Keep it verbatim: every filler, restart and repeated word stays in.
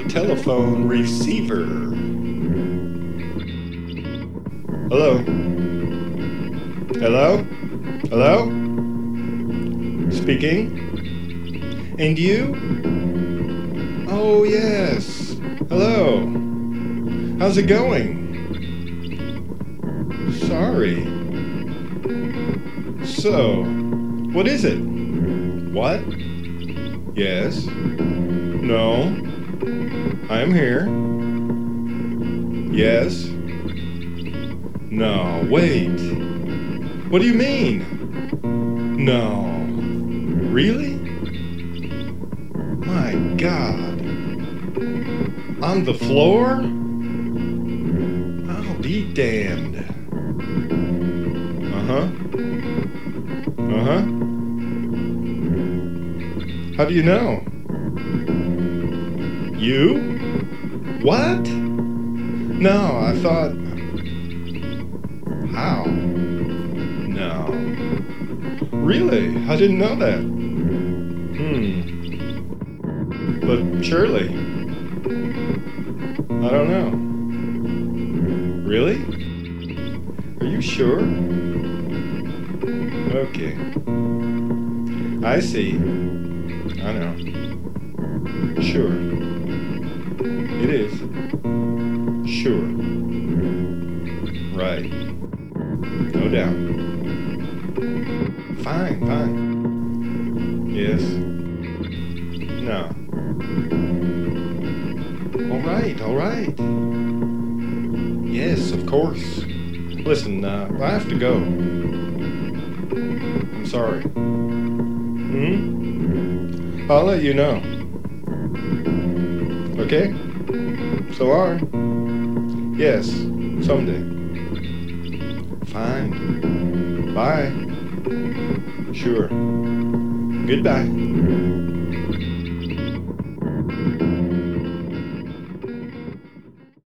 telephone receiver. Hello? Hello? Hello? Speaking? And you? Oh, yes. Hello. How's it going? Sorry. So, what is it? What? Yes. No. I'm here. Yes. No, wait. What do you mean? No. Really? My God. On the floor? I'll be damned. Uh-huh. Uh-huh. How do you know? You? What? No, I thought... How? No. Really? I didn't know that. Hmm. But surely. I don't know. Really? Are you sure? Okay. I see. I know. Sure. It is. Sure. Right. No doubt. Fine, fine. Yes. No. All right, all right. Yes, of course. Listen, uh, I have to go. I'm sorry. Hmm? I'll let you know. Okay? So long. Yes, someday. Fine. Bye. Sure. Goodbye.